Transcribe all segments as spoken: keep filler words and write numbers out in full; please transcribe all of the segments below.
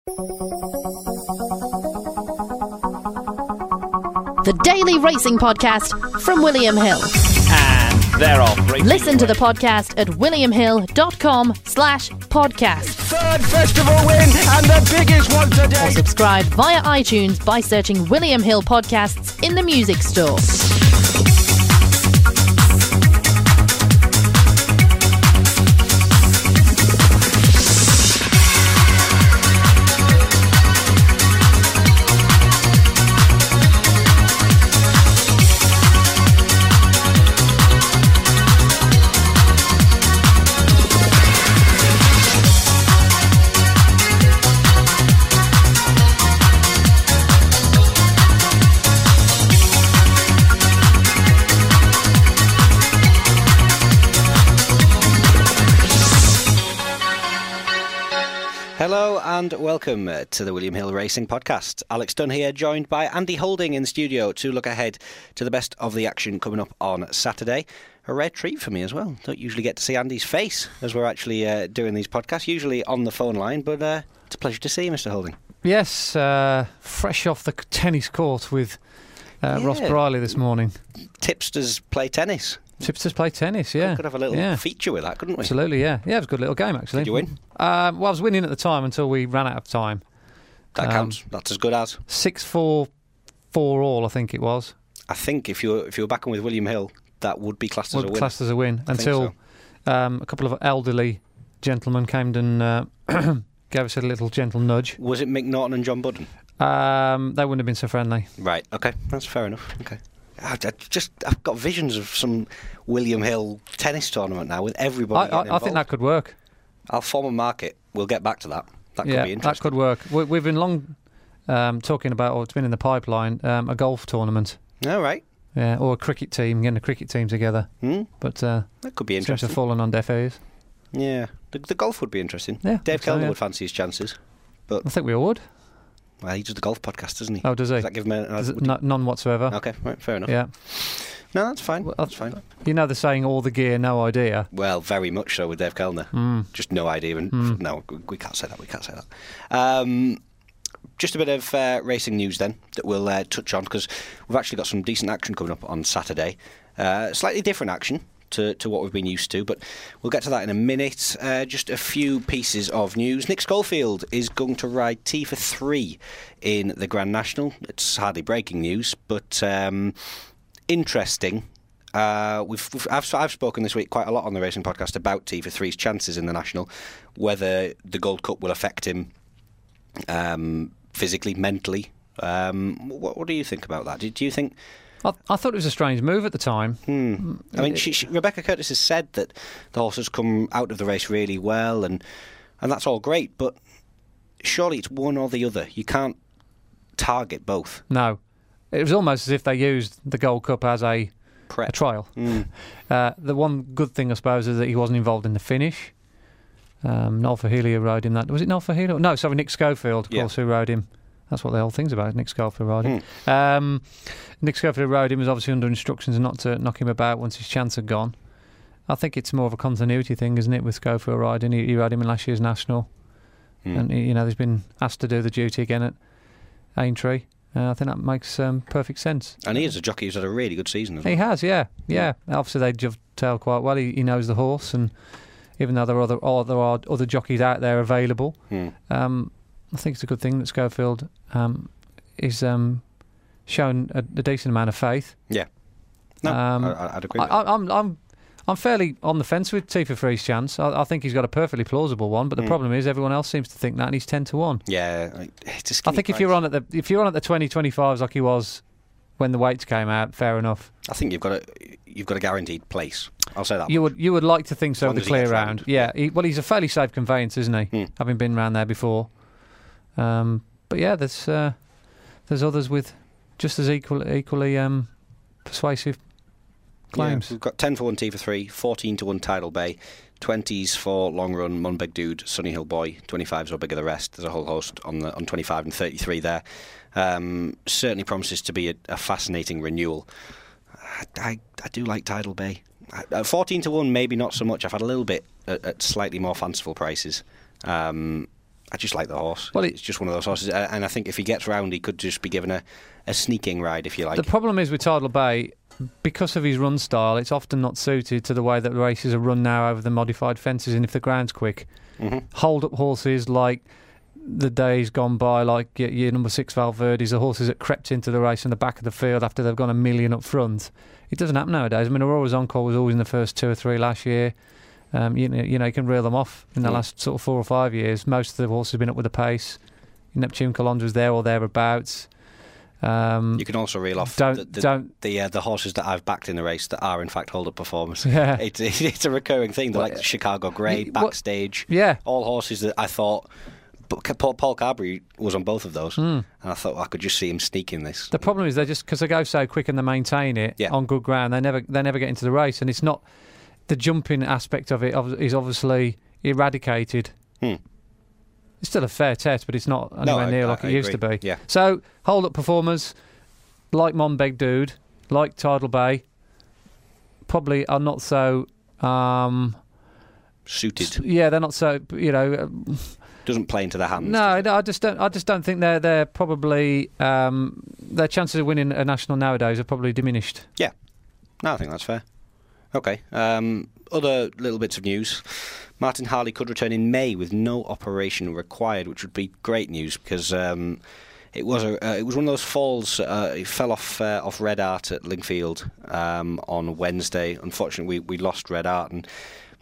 The Daily Racing Podcast from William Hill. And they're off. Racing Listen to away. the podcast at williamhill.com slash podcast. Third festival win and the biggest one today. Or subscribe via iTunes by searching William Hill Podcasts in the music store. Hello and welcome uh, to the William Hill Racing Podcast. Alex Dunn here, joined by Andy Holding in studio to look ahead to the best of the action coming up on Saturday. A rare treat for me as well. Don't usually get to see Andy's face as we're actually uh, doing these podcasts, usually on the phone line, but uh, it's a pleasure to see you, Mister Holding. Yes, uh, fresh off the tennis court with uh, Yeah. Ross Briley this morning. Tipsters play tennis. Tipsters play tennis, yeah. We could have a little yeah. feature with that, couldn't we? Absolutely, yeah. Yeah, it was a good little game, actually. Did you win? Um, well, I was winning at the time until we ran out of time. That Um, counts. That's as good as. six four, four all, I think it was. I think if you were, if you were backing with William Hill, that would be classed as Well, a win. classed as a win. I think Until um, a couple of elderly gentlemen came and uh, gave us a little gentle nudge. Was it Mick Norton and John Budden? Um, they wouldn't have been so friendly. Right, okay, that's fair enough. Okay. I, I just, I've got visions of some William Hill tennis tournament now with everybody I, getting I, I think that involved. could work. I'll form a market. We'll get back to that. That could yeah, be that interesting. could work. We, we've been long um, talking about, or it's been in the pipeline, um, a golf tournament. All right. Yeah, or a cricket team, getting a cricket team together. Hmm? But uh, That could be seems to interesting. have fallen on deaf ears. Yeah. The, the golf would be interesting. Yeah, Dave so, Kellner yeah. would fancy his chances. But, I think we all would. well, he does the golf podcast, doesn't he? Oh, does he? Does that give him a... Does it- would- no- none whatsoever. Okay, right, fair enough. Yeah. No, that's fine. Well, that's fine. You know the saying, all the gear, no idea. Well, very much so with Dave Kellner. Mm. Just no idea. And Mm. No, we can't say that. We can't say that. Um, just a bit of uh, racing news then that we'll uh, touch on, because we've actually got some decent action coming up on Saturday. Uh, slightly different action to, to what we've been used to, but we'll get to that in a minute. Uh, just a few pieces of news. Nick Schofield is going to ride T for three in the Grand National. It's hardly breaking news, but um, interesting. Uh, we've, we've I've, I've spoken this week quite a lot on the Racing Podcast about T for three's chances in the National, whether the Gold Cup will affect him um, physically, mentally. Um, what, what do you think about that? Do, do you think... I, I thought it was a strange move at the time. Hmm. I mean, she, she, Rebecca Curtis has said that the horse has come out of the race really well, and and that's all great, but surely it's one or the other. You can't target both. No. It was almost as if they used the Gold Cup as a, Prep. a trial. Mm. Uh, the one good thing, I suppose, is that he wasn't involved in the finish. Um, Noel Fahelia rode him that. Was it Noel Fahelia? No, sorry, Nick Schofield, of Yeah. course, who rode him. That's what the whole thing's about, Nick Schofield riding. Mm. Um, Nick Schofield rode him, was obviously under instructions not to knock him about once his chance had gone. I think it's more of a continuity thing, isn't it, with Schofield riding? He, he rode him in last year's National. Mm. And, he, you know, he's been asked to do the duty again at Aintree. Uh, I think that makes um, perfect sense. And he is a jockey who's had a really good season as He well. has, yeah, yeah. Obviously, they dovetail quite well. He, he knows the horse, and even though there are other, or there are other jockeys out there available, Mm. um, I think it's a good thing that Schofield um, is um, shown a, a decent amount of faith. Yeah. No, Um, I, I'd agree I, with that. I, I'm, I'm, I'm fairly on the fence with T for three's chance. I, I think he's got a perfectly plausible one, but the Mm. problem is everyone else seems to think that, and he's ten to one. Yeah, I- it's a I skinny think if price. you're on at the if you're on at the twenty twenty-fives like he was when the weights came out, fair enough. I think you've got a you've got a guaranteed place. I'll say that. You much. would you would like to think so As with long the as he clear gets round. round. Yeah, he, well, he's a fairly safe conveyance, isn't he? Hmm. Having been round there before. Um, but yeah, there's uh, there's others with just as equal, equally um, persuasive claims. Yeah, we've got ten for one T for three, fourteen to one Tidal Bay, twenties for Long Run, Munbeg Dude, Sunny Hill Boy, twenty-fives or Bigger the Rest. There's a whole host on the on twenty-five and thirty-three there. Um, certainly promises to be a, a fascinating renewal. I, I, I do like Tidal Bay. I, uh, fourteen to one, maybe not so much. I've had a little bit at, at slightly more fanciful prices. Um, I just like the horse. Well, it's just one of those horses, and I think if he gets round, he could just be given a, a sneaking ride, if you like. The problem is with Tidal Bay, because of his run style, it's often not suited to the way that the races are run now over the modified fences, and if the ground's quick. Mm-hmm. Hold-up horses like the days gone by, like your, your number six Valverde's, the horses that crept into the race in the back of the field after they've gone a million up front. It doesn't happen nowadays. I mean, Aurora's Encore was always in the first two or three last year. Um, you, know, you know, you can reel them off in the mm. last sort of four or five years. Most of the horses have been up with the pace. Neptune Colons was there or thereabouts. Um, you can also reel off don't, the the, don't, the, uh, the horses that I've backed in the race that are in fact hold-up performers. Yeah. It's, it's a recurring thing. They're Well, like the Chicago Grey, y- what- Backstage. Yeah. All horses that I thought... But Paul, Paul Carberry was on both of those. Mm. And I thought well, I could just see him sneaking this. The problem is they just because they go so quick and they maintain it Yeah. on good ground, they never they never get into the race, and it's not the jumping aspect of it ob- is obviously eradicated. Hmm. It's still a fair test, but it's not anywhere I- near I- like I it used to agree. be. Yeah. So hold up performers like Monbeg Dude, like Tidal Bay, probably are not so. Um, Suited. yeah, they're not so. You know. Um, Doesn't play into their hands. No, no, I just don't. I just don't think they're they're probably um, their chances of winning a national nowadays are probably diminished. Yeah, no, I think that's fair. Okay. Um, other little bits of news: Martin Harley could return in May with no operation required, which would be great news because um, it was a uh, it was one of those falls. Uh, he fell off uh, off Red Art at Lingfield um, on Wednesday. Unfortunately, we, we lost Red Art and.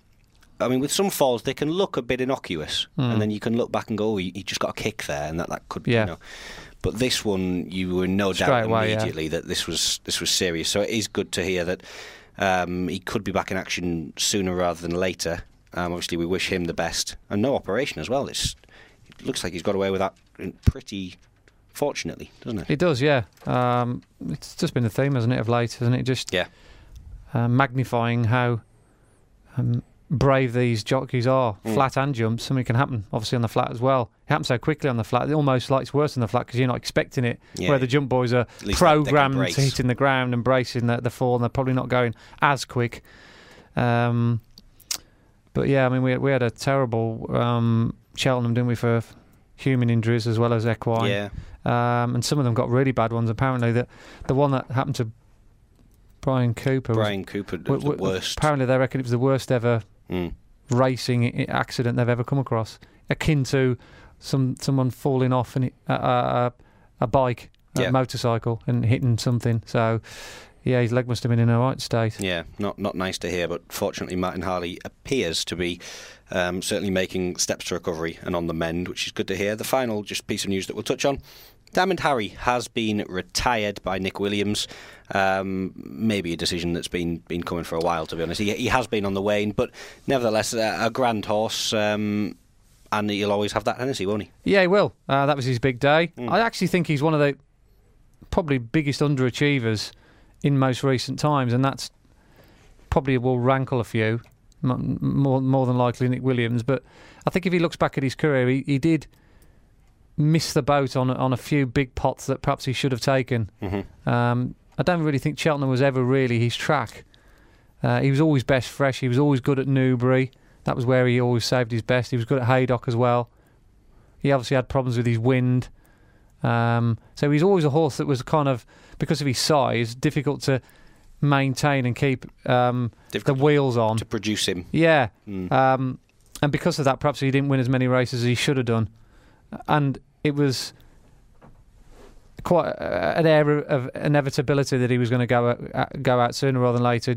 I mean, with some falls, they can look a bit innocuous, mm. and then you can look back and go, oh, he, he just got a kick there, and that, that could, yeah. you know. But this one, you were no Straight doubt away, immediately yeah. that this was this was serious. So it is good to hear that um, he could be back in action sooner rather than later. Um, obviously, we wish him the best, and no operation as well. It's, it looks like he's got away with that pretty fortunately, doesn't it? It does, yeah. Um, it's just been the theme, hasn't it, of late, hasn't it? Just yeah. uh, magnifying how. Um, brave these jockeys are, mm. flat and jumps. Something can happen, obviously, on the flat as well. It happens so quickly on the flat. It almost like it's worse on the flat because you're not expecting it. Yeah. Where the jump boys are programmed to hitting the ground and bracing the, the fall, and they're probably not going as quick. Um, but yeah, I mean, we we had a terrible um, Cheltenham, didn't we, for human injuries as well as equine. Yeah. Um, and some of them got really bad ones. Apparently, the the one that happened to Brian Cooper. Brian was, Cooper was w- the w- worst. Apparently, they reckon it was the worst ever mm. racing I- accident they've ever come across, akin to some someone falling off and a, a, a bike, a yeah. motorcycle, and hitting something. So, yeah, his leg must have been in a right state. Yeah, not not nice to hear, but fortunately, Martin Harley appears to be um, certainly making steps to recovery and on the mend, which is good to hear. The final just piece of news that we'll touch on. Diamond Harry has been retired by Nick Williams. Um, maybe a decision that's been been coming for a while, to be honest. He, he has been on the wane, but nevertheless, a, a grand horse, um, and he'll always have that tendency, won't he? Yeah, he will. Uh, that was his big day. Mm. I actually think he's one of the probably biggest underachievers in most recent times, and that's probably will rankle a few, m- more more than likely Nick Williams. But I think if he looks back at his career, he, he did miss the boat on on a few big pots that perhaps he should have taken. Mm-hmm. Um, I don't really think Cheltenham was ever really his track. Uh, he was always best fresh. He was always good at Newbury. That was where he always saved his best. He was good at Haydock as well. He obviously had problems with his wind. Um, so he's always a horse that was kind of, because of his size, difficult to maintain and keep um, the wheels on. To produce him. Yeah. Mm. Um, and because of that, perhaps he didn't win as many races as he should have done. And it was quite uh, an air of inevitability that he was going to go uh, go out sooner rather than later.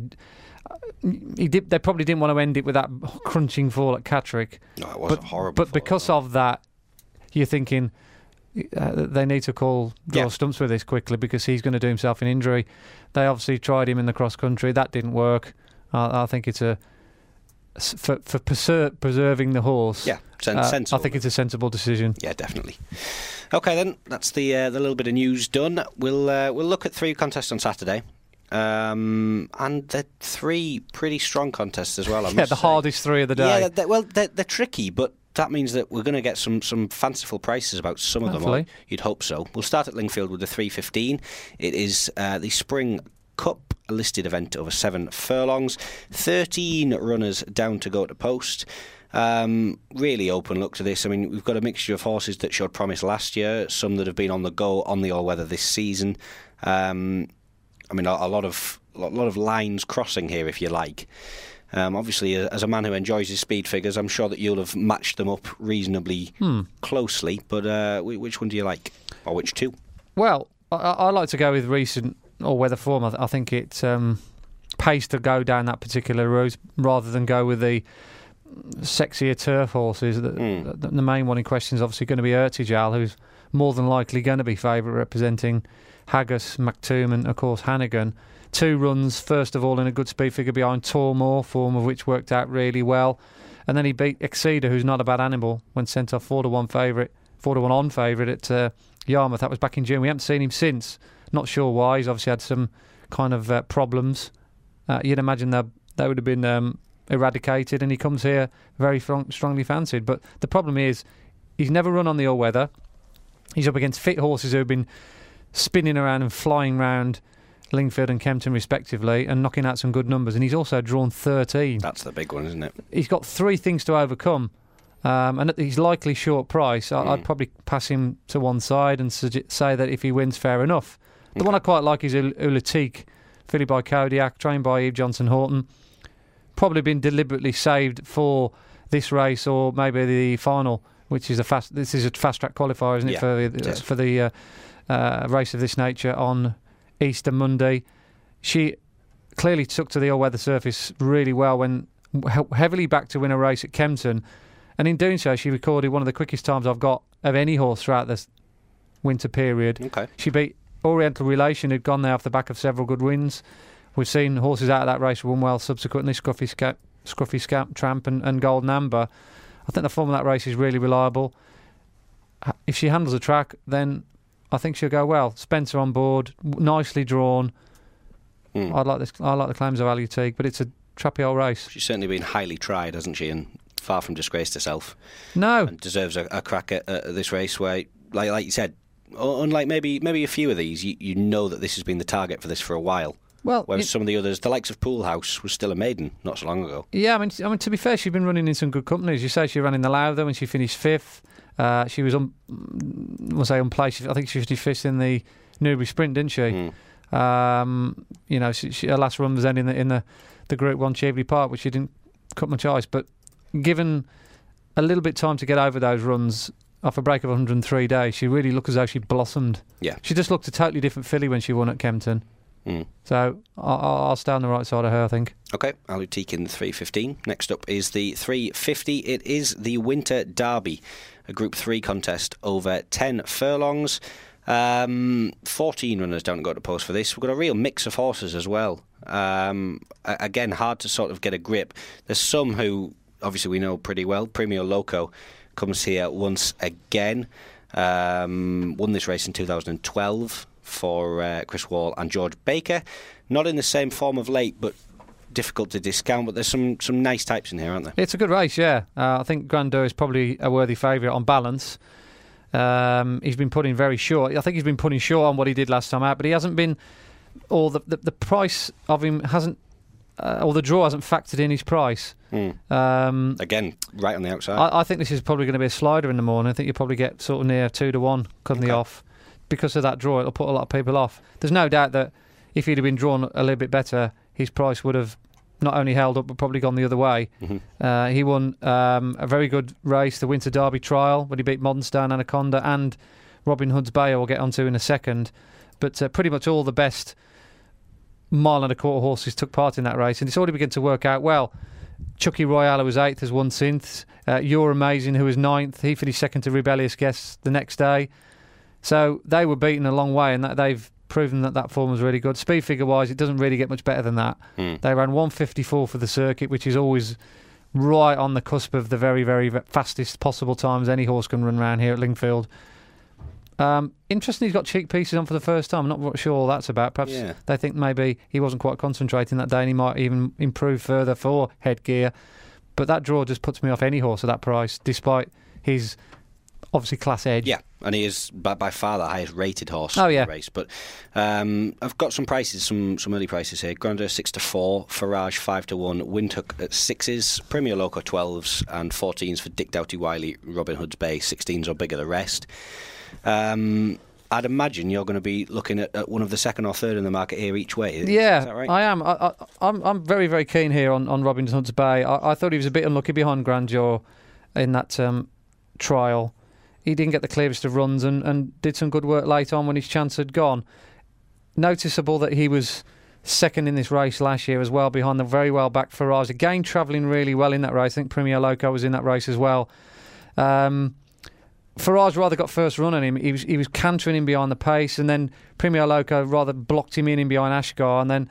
He did. They probably didn't want to end it with that crunching fall at Catterick. No, it was but, a horrible But fall, because though. of that, you're thinking uh, they need to call draw yeah. stumps with this quickly because he's going to do himself an injury. They obviously tried him in the cross country. That didn't work. I, I think it's a for for preser- preserving the horse. Yeah, sen- uh, sensible. I think it's a sensible decision. Yeah, definitely. Okay, then that's the uh, the little bit of news done. We'll uh, we'll look at three contests on Saturday, um, and they're three pretty strong contests as well. I Yeah, must the say. hardest three of the day. Yeah, they're, they're, well, they're, they're tricky, but that means that we're going to get some, some fanciful prices about some of Hopefully. them. Or you'd hope so. We'll start at Lingfield with the three fifteen. It is uh, the Spring Cup, a listed event over seven furlongs. thirteen runners down to go to post. Um, really open look to this. I mean, we've got a mixture of horses that showed promise last year, some that have been on the go on the all-weather this season. Um, I mean, a, a lot of a lot of lines crossing here, if you like. Um, obviously, as a man who enjoys his speed figures, I'm sure that you'll have matched them up reasonably hmm. closely. But uh, which one do you like, or which two? Well, I, I like to go with recent all-weather form. I, th- I think it um, pays to go down that particular route rather than go with the sexier turf horses. The, mm. the, the main one in question is obviously going to be Urtijal, who's more than likely going to be favourite, representing Haggis, Mactoum and, of course, Hannigan. Two runs, first of all, in a good speed figure behind Tormore, form of which worked out really well. And then he beat Exceeder, who's not a bad animal, when sent off four to one favourite, four to one on favourite at uh, Yarmouth. That was back in June. We haven't seen him since. Not sure why. He's obviously had some kind of uh, problems. Uh, you'd imagine that they would have been um, eradicated, and he comes here very strong, strongly fancied. But the problem is, he's never run on the all-weather. He's up against fit horses who have been spinning around and flying round Lingfield and Kempton respectively and knocking out some good numbers, and he's also drawn thirteen. That's the big one, isn't it? He's got three things to overcome, um, and at his likely short price, I, mm. I'd probably pass him to one side and suge- say that if he wins, fair enough. The okay. one I quite like is Ul- Ulatique, fillied by Kodiak, trained by Eve Johnson Horton. Probably been deliberately saved for this race or maybe the final, which is a fast. This is a fast track qualifier, isn't it, yeah, for it uh, for the uh, uh, race of this nature on Easter Monday. She clearly took to the all-weather surface really well when he- heavily backed to win a race at Kempton, and in doing so she recorded one of the quickest times I've got of any horse throughout this winter period. Okay. She beat Oriental Relation, who'd gone there off the back of several good wins. We've seen horses out of that race run well subsequently, Scruffy Scap, Scruffy Scap Tramp and, and Golden Amber. I think the form of that race is really reliable. If she handles the track, then I think she'll go well. Spencer on board, nicely drawn. Mm. I like this. I like the claims of Ulatique, but it's a trappy old race. She's certainly been highly tried, hasn't she? And far from disgraced herself. No, and deserves a, a crack at, at this race where, like, like you said, unlike maybe maybe a few of these, you, you know that this has been the target for this for a while. Well, whereas it, some of the others, the likes of Poolhouse, was still a maiden not so long ago. Yeah, I mean, I mean to be fair, she's been running in some good companies. You say she ran in the Lowther when she finished fifth. Uh, she was, un, we'll say, unplaced. I think she finished fifth in the Newbury Sprint, didn't she? Mm. Um, you know, she, she, her last run was then in the in the, the Group One Cheveley Park, which she didn't cut much ice. But given a little bit of time to get over those runs, off a break of one hundred three days, she really looked as though she blossomed. Yeah, she just looked a totally different filly when she won at Kempton. Mm. So I'll, I'll stay on the right side of her, I think. Okay, Ulatique in the three fifteen. Next up is the three fifty. It is the Winter Derby, a Group three contest over ten furlongs. Um, fourteen runners don't go to post for this. We've got a real mix of horses as well. Um, again, hard to sort of get a grip. There's some who, obviously, we know pretty well. Premio Loco comes here once again. Um, won this race in two thousand twelve. For uh, Chris Wall and George Baker. Not in the same form of late, but difficult to discount. But there's some, some nice types in here, aren't there? It's a good race, yeah. Uh, I think Grandeur is probably a worthy favourite on balance. Um, he's been putting very short. I think he's been putting short on what he did last time out, but he hasn't been, or the the, the price of him hasn't, uh, or the draw hasn't factored in his price. Mm. Um, Again, right on the outside. I, I think this is probably going to be a slider in the morning. I think you'll probably get sort of near two to one cutting okay. the off. Because of that draw, it'll put a lot of people off. There's no doubt that if he'd have been drawn a little bit better, his price would have not only held up but probably gone the other way. Mm-hmm. Uh, he won um, a very good race, the Winter Derby Trial, when he beat Modern Stone, Anaconda and Robin Hood's Bay, we'll get onto in a second. But uh, pretty much all the best mile and a quarter horses took part in that race, and it's already begun to work out well. Chucky Royale, who was eighth, has won since. Uh, You're Amazing, who was ninth. He finished second to Rebellious Guests the next day. So they were beaten a long way, and that they've proven that that form was really good. Speed figure-wise, it doesn't really get much better than that. Mm. They ran one fifty-four for the circuit, which is always right on the cusp of the very, very fastest possible times any horse can run around here at Lingfield. Um, interesting, he's got cheek pieces on for the first time. I'm not sure all that's about. Perhaps yeah. they think maybe he wasn't quite concentrating that day and he might even improve further for headgear. But that draw just puts me off any horse at that price, despite his obviously class edge. Yeah, and he is by, by far the highest rated horse Oh, yeah. in the race. But um, I've got some prices, some some early prices here. Grandeur six to four, Farage five to one, Windhoek at sixes, Premier Loco twelves, and fourteens for Dick Doughty Wiley, Robin Hood's Bay. Sixteens are bigger the rest. Um, I'd imagine you're going to be looking at, at one of the second or third in the market here each way. Is, yeah, is that right? I am. I, I, I'm I'm very very keen here on, on Robin Hood's Bay. I, I thought he was a bit unlucky behind Grandeur in that um, trial. He didn't get the clearest of runs and, and did some good work late on when his chance had gone. Noticeable that he was second in this race last year as well, behind the very well backed Farage. Again, travelling really well in that race. I think Premier Loco was in that race as well. Um, Farage rather got first run on him. He was he was cantering him behind the pace, and then Premier Loco rather blocked him in, in behind Ashgar, and then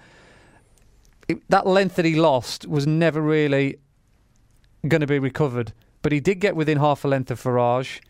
it, that length that he lost was never really going to be recovered. But he did get within half a length of Farage.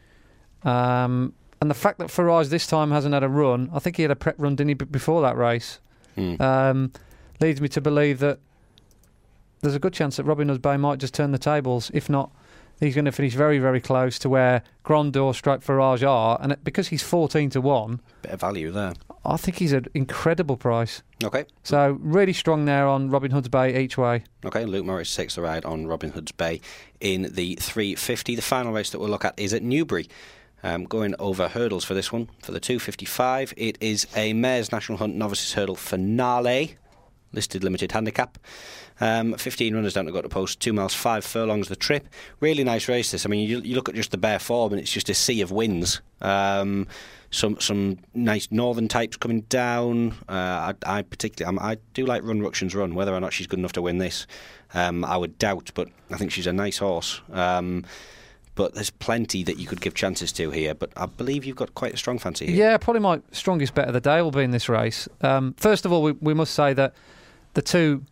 Um, and the fact that Farage this time hasn't had a run, I think he had a prep run, didn't he, b- before that race, Mm. um, leads me to believe that there's a good chance that Robin Hood's Bay might just turn the tables. If not, he's going to finish very, very close to where Grandeur stroke Farage are. And it, because he's fourteen to one, Bit of value there. I think he's an incredible price. Okay. So really strong there on Robin Hood's Bay each way. Okay, Luke Morris takes the ride on Robin Hood's Bay in the three fifty. The final race that we'll look at is at Newbury. Um, going over hurdles for this one, for the two fifty-five, it is a Mares National Hunt Novices Hurdle Finale, listed limited handicap. Um, fifteen runners down to go to post, two miles, five furlongs the trip. Really nice race this. I mean, you, you look at just the bare form and it's just a sea of wins. Um, some some nice northern types coming down. Uh, I, I particularly, I'm, I do like Run Ruction's Run. Whether or not she's good enough to win this, um, I would doubt, but I think she's a nice horse. Um, But there's plenty that you could give chances to here. But I believe you've got quite a strong fancy here. Yeah, probably my strongest bet of the day will be in this race. Um, first of all, we, we must say that the two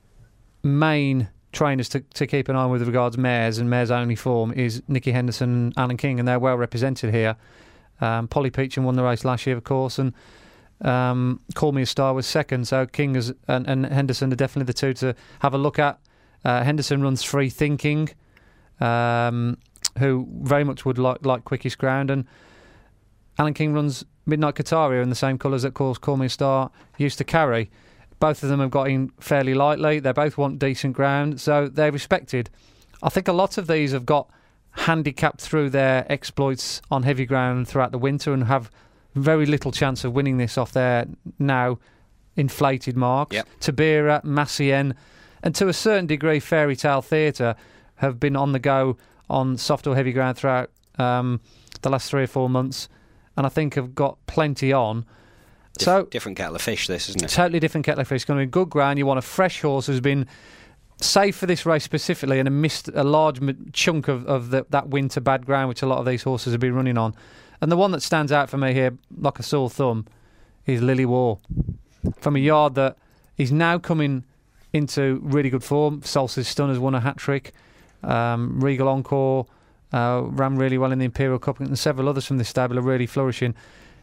main trainers to, to keep an eye on with regards mares and mares only form is Nicky Henderson and Alan King, and they're well represented here. Um, Polly Peacham won the race last year, of course, and um, Call Me a Star was second. So King is, and, and Henderson are definitely the two to have a look at. Uh, Henderson runs Free Thinking, um, who very much would like, like Quickest Ground, and Alan King runs Midnight Qataria in the same colours that Call, Call Me a Star used to carry. Both of them have got in fairly lightly. They both want decent ground, so they're respected. I think a lot of these have got handicapped through their exploits on heavy ground throughout the winter and have very little chance of winning this off their now inflated marks. Yep. Tabira, Massien, and to a certain degree Fairy Tale Theatre have been on the go on soft or heavy ground throughout um, the last three or four months, and I think have got plenty on. Dif- so different kettle of fish, this, isn't it? Totally different kettle of fish. It's going to be good ground. You want a fresh horse who's been safe for this race specifically and have missed a large m- chunk of, of the, that winter bad ground, which a lot of these horses have been running on. And the one that stands out for me here, like a sore thumb, is Lily War. From a yard that is now coming into really good form. Solstice Stun has won a hat-trick. Um, Regal Encore uh, ran really well in the Imperial Cup, and several others from this stable are really flourishing.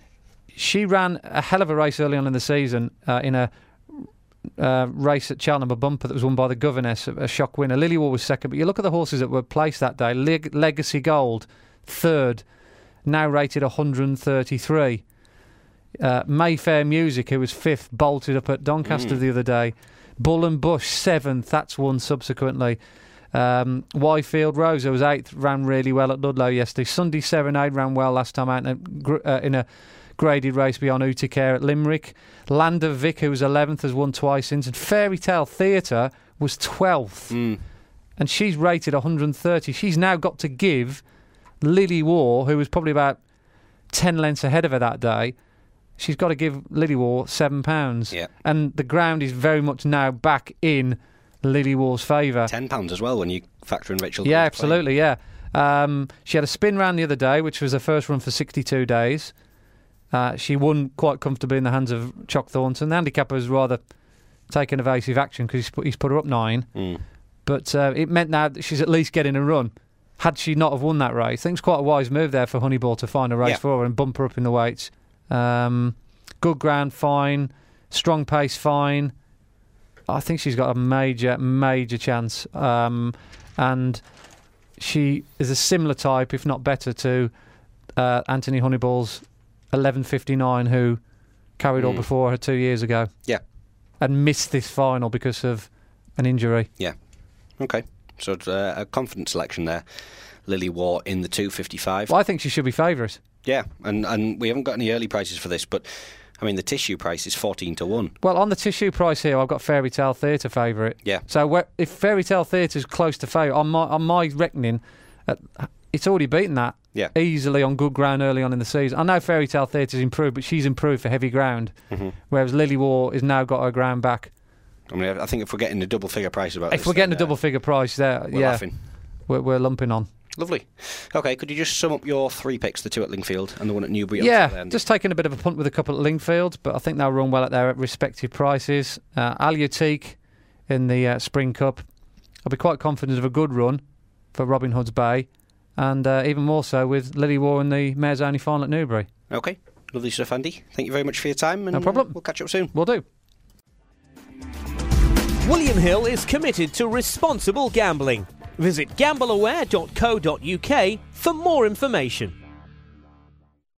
She ran a hell of a race early on in the season uh, in a uh, race at Cheltenham, a bumper that was won by the Governess, a shock winner. Lily War was second, but you look at the horses that were placed that day. Leg- Legacy Gold, third, now rated one hundred thirty-three. Uh, Mayfair Music, who was fifth, bolted up at Doncaster mm. the other day. Bull and Bush, seventh, that's won subsequently. Um, Wyfield Rosa was eighth, ran really well at Ludlow yesterday. Sunday Serenade ran well last time out in a, gr- uh, in a graded race beyond Uticare at Limerick. Land of Vic, who was eleventh, has won twice since. And Fairy Tale Theatre was twelfth. Mm. And she's rated one hundred thirty. She's now got to give Lily War, who was probably about ten lengths ahead of her that day, she's got to give Lily War seven pounds. Yeah. And the ground is very much now back in Lily War's favour. Ten pounds as well when you factor in Rachel. Yeah, Gold's absolutely, playing. yeah. Um, she had a spin round the other day, which was her first run for sixty-two days. Uh, she won quite comfortably in the hands of Chock Thornton. The handicapper was rather taking evasive action because he's put, he's put her up nine. Mm. But uh, it meant now that she's at least getting a run. Had she not have won that race, I think it's quite a wise move there for Honeyball to find a race yeah. for her and bump her up in the weights. Um, good ground, fine. Strong pace, fine. I think she's got a major, major chance. Um, and she is a similar type, if not better, to uh, Anthony Honeyball's eleven fifty-nine, who carried mm. all before her two years ago. Yeah. And missed this final because of an injury. Yeah. Okay. So it's uh, a confident selection there. Lily Waugh in the two fifty-five. Well, I think she should be favourite. Yeah, and, and we haven't got any early prices for this, but I mean the tissue price is fourteen to one. Well, on the tissue price here, I've got Fairy Tale Theatre favourite. Yeah. So where, if Fairy Tale Theatre is close to favourite, on my on my reckoning, uh, it's already beaten that yeah. easily on good ground early on in the season. I know Fairy Tale Theatre's improved, but she's improved for heavy ground, mm-hmm. whereas Lily Waugh has now got her ground back. I mean, I think if we're getting a double figure price about if this, we're getting then, a double uh, figure price there, we're yeah, laughing. We're, we're lumping on. Lovely. Okay, could you just sum up your three picks, the two at Lingfield and the one at Newbury? Yeah, just taking a bit of a punt with a couple at Lingfield, but I think they'll run well at their respective prices. Uh, Aliatique in the uh, Spring Cup. I'll be quite confident of a good run for Robin Hood's Bay, and uh, even more so with Lily Waugh in the Mayor's Only final at Newbury. Okay, lovely stuff, Andy. Thank you very much for your time. And no problem. Uh, we'll catch up soon. We'll do. William Hill is committed to responsible gambling. Visit gamble aware dot co dot uk for more information.